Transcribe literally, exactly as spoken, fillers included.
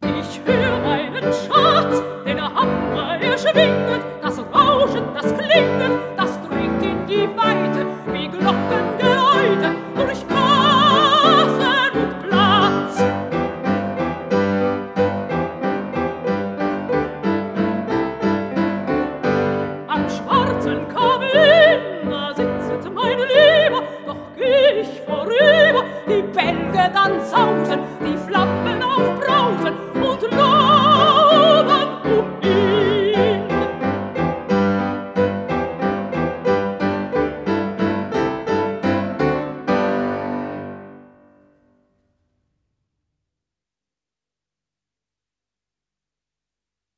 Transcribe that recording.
Ich höre einen Schatz, den Hammer, er schwinget, das Rauschen, das Klinget,